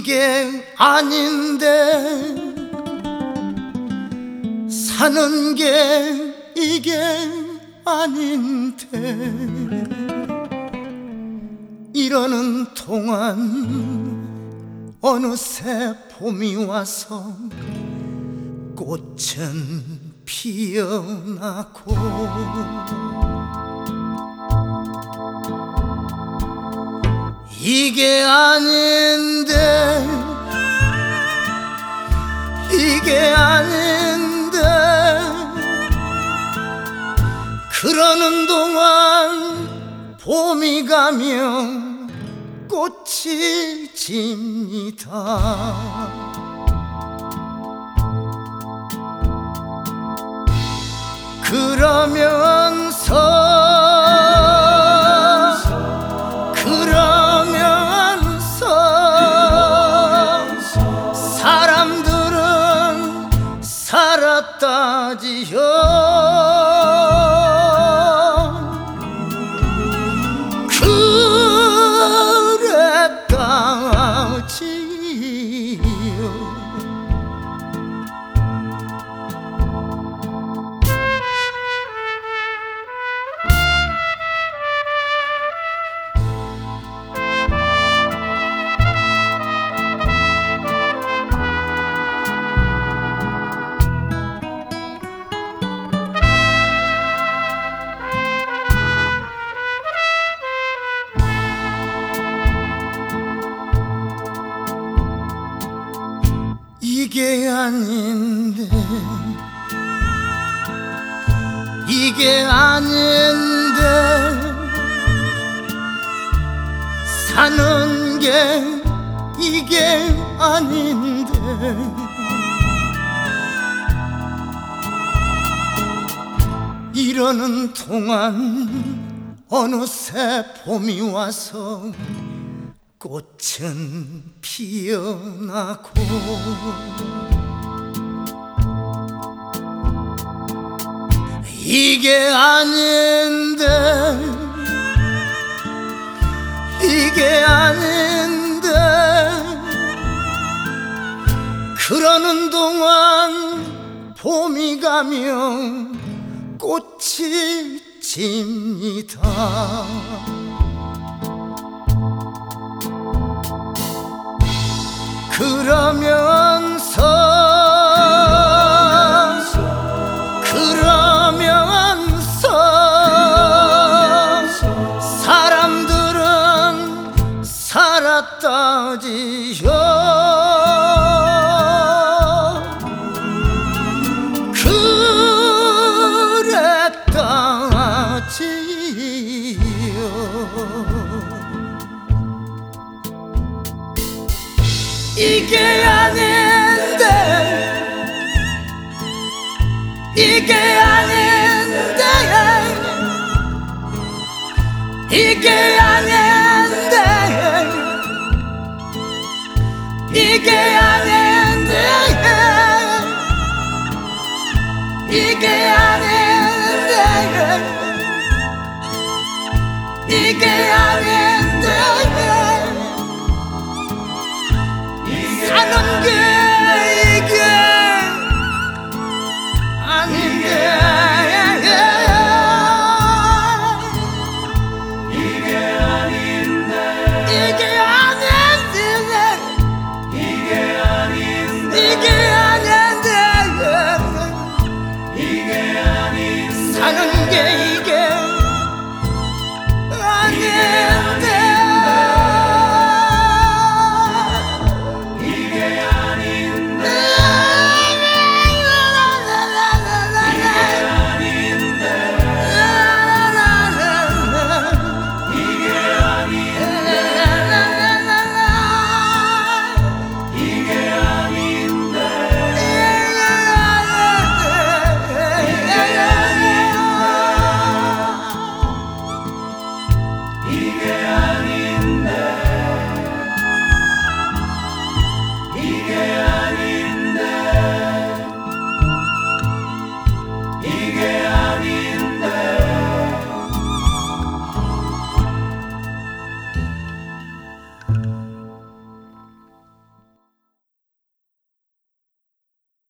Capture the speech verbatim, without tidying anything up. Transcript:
이게 아닌데 사는 게 이게 아닌데 이러는 동안 어느새 봄이 와서 꽃은 피어나고 이게 아닌데 이게 아닌데 그러는 동안 봄이 가면 꽃이 집니다. 그러면서 그러면서 사람들은 살았다지요. 그랬다지요. 이게 아닌데 이게 아닌데 사는 게 이게 아닌데 이러는 동안 어느새 봄이 와서 꽃은 피어나고 이게 아닌데 이게 아닌데 그러는 동안 봄이 가면 꽃이 집니다. 그러면서 그러면서 사람들은 살았다지요. 그랬다지요. 이게 아닌데 이게 아닌데 이게 아닌데 이게 아닌데